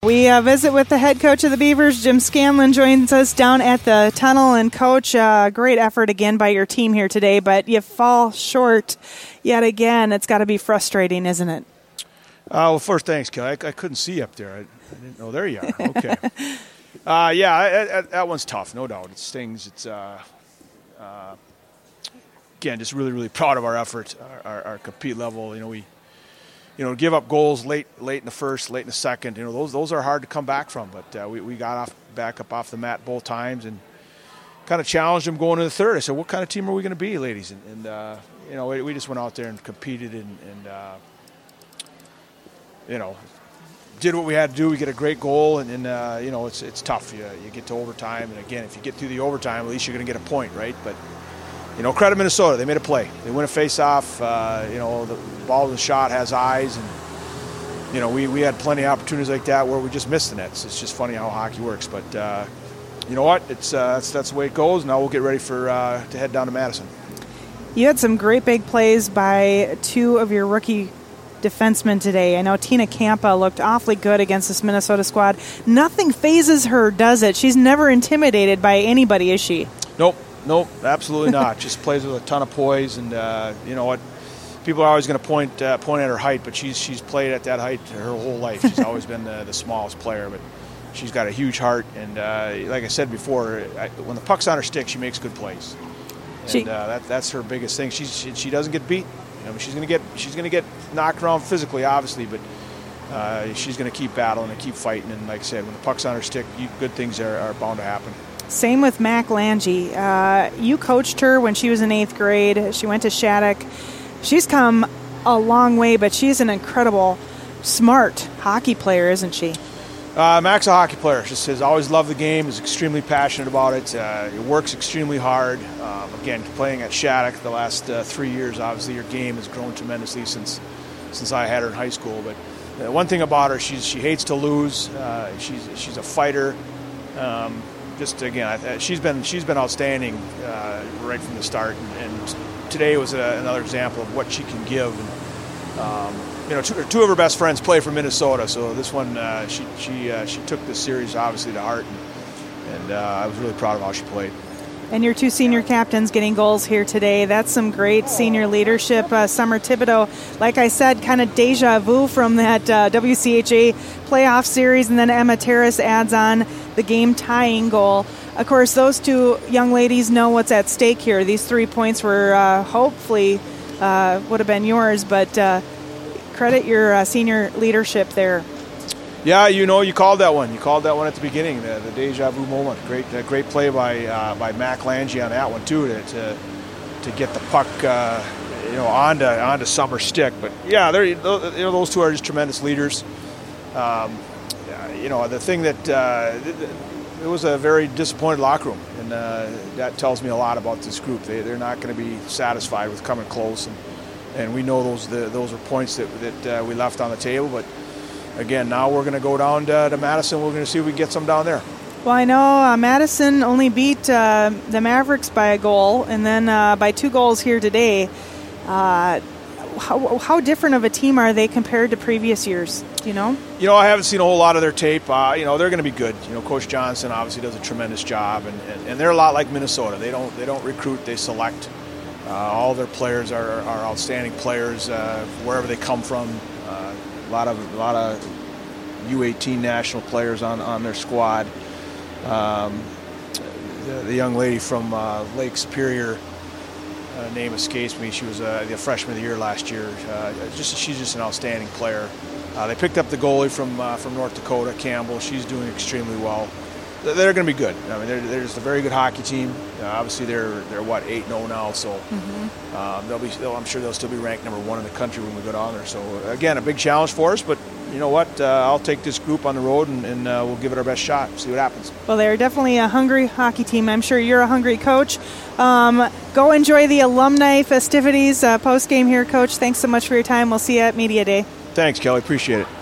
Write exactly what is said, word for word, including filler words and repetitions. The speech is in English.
We uh, visit with the head coach of the Beavers. Jim Scanlon joins us down at the tunnel. And, Coach, uh, great effort again by your team here today, but you fall short yet again. It's got to be frustrating, isn't it? Uh, well, first, thanks, Kelly. I, I couldn't see up there. I, I didn't know. There you are. Okay. uh, yeah, I, I, that one's tough, no doubt. It stings. It's, uh, uh, again, just really, really proud of our effort, our, our, our compete level. You know, we, you know, give up goals late, late in the first, late in the second. You know, those those are hard to come back from. But uh, we we got off back up off the mat both times and kind of challenged them going to the third. I said, "What kind of team are we going to be, ladies?" And, and uh, you know, we, we just went out there and competed and, and uh, you know, did what we had to do. We get a great goal, and, and uh, you know, it's it's tough. You you get to overtime, and again, if you get through the overtime, at least you're going to get a point, right? But you know, credit Minnesota. They made a play. They win a face-off. Uh, you know, the ball in the shot has eyes. And, you know, we, we had plenty of opportunities like that where we just missed the nets. It's just funny how hockey works. But, uh, you know what? It's uh, that's, that's the way it goes. Now we'll get ready for uh, to head down to Madison. You had some great big plays by two of your rookie defensemen today. I know Tina Campa looked awfully good against this Minnesota squad. Nothing phases her, does it? She's never intimidated by anybody, is she? Nope. Nope, absolutely not. Just plays with a ton of poise, and uh, you know what? People are always going to point uh, point at her height, but she's she's played at that height her whole life. She's always been the, the smallest player, but she's got a huge heart, and uh, like I said before, I, when the puck's on her stick, she makes good plays, and she, uh, that that's her biggest thing. She's, she she doesn't get beat. You know, she's going to get she's going to get knocked around physically, obviously, but uh, she's going to keep battling and keep fighting. And like I said, when the puck's on her stick, you, good things are, are bound to happen. Same with Mac Lange. Uh, you coached her when she was in eighth grade. She went to Shattuck. She's come a long way, but she's an incredible, smart hockey player, isn't she? Uh, Mac's a hockey player. Just has always loved the game, is extremely passionate about it. Uh, it works extremely hard. Um, again, playing at Shattuck the last uh, three years, obviously her game has grown tremendously since since I had her in high school. But uh, one thing about her, she's she hates to lose. Uh, she's she's a fighter. Um, Just again, she's been she's been outstanding uh, right from the start, and, and today was a, another example of what she can give. And, um, you know, two, two of her best friends play for Minnesota, so this one uh, she she uh, she took this series obviously to heart, and, and uh, I was really proud of how she played. And your two senior captains getting goals here today. That's some great senior leadership. Uh, Summer Thibodeau, like I said, kind of deja vu from that uh, W C H A playoff series, and then Emma Terrace adds on the game-tying goal. Of course, those two young ladies know what's at stake here. These three points were uh, hopefully uh, would have been yours, but uh, credit your uh, senior leadership there. Yeah, you know, you called that one. You called that one at the beginning, the, the deja vu moment. Great, uh, great play by uh, by Mac Lange on that one too, to to, to get the puck, uh, you know, onto onto Summer's stick. But yeah, they're, you know, those two are just tremendous leaders. Um, you know, the thing that uh, it was a very disappointed locker room, and uh, that tells me a lot about this group. They they're not going to be satisfied with coming close, and and we know those the, those are points that that uh, we left on the table, but. Again, now we're going to go down to, to Madison. We're going to see if we can get some down there. Well, I know uh, Madison only beat uh, the Mavericks by a goal, and then uh, by two goals here today. Uh, how, how different of a team are they compared to previous years? Do you know? You know, I haven't seen a whole lot of their tape. Uh, you know, they're going to be good. You know, Coach Johnson obviously does a tremendous job, and, and, and they're a lot like Minnesota. They don't they don't recruit; they select. Uh, all their players are, are outstanding players uh, wherever they come from. Uh, A lot of a lot of U eighteen national players on, on their squad. Um, the, the young lady from uh, Lake Superior, uh, name escapes me. She was uh, the freshman of the year last year. Uh, just she's just an outstanding player. Uh, they picked up the goalie from uh, from North Dakota, Campbell. She's doing extremely well. They're going to be good. I mean, they're, they're just a very good hockey team. Uh, obviously, they're they're what eight and oh now, so mm-hmm. um, they'll be. They'll, I'm sure they'll still be ranked number one in the country when we go down there. So again, a big challenge for us. But you know what? Uh, I'll take this group on the road, and, and uh, we'll give it our best shot. See what happens. Well, they're definitely a hungry hockey team. I'm sure you're a hungry coach. Um, go enjoy the alumni festivities uh, post game here, Coach. Thanks so much for your time. We'll see you at Media Day. Thanks, Kelly. Appreciate it.